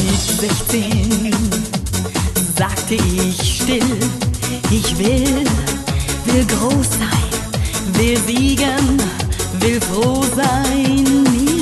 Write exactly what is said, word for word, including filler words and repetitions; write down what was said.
sechzehn sagte ich still, ich will, will groß sein, will siegen, will froh sein.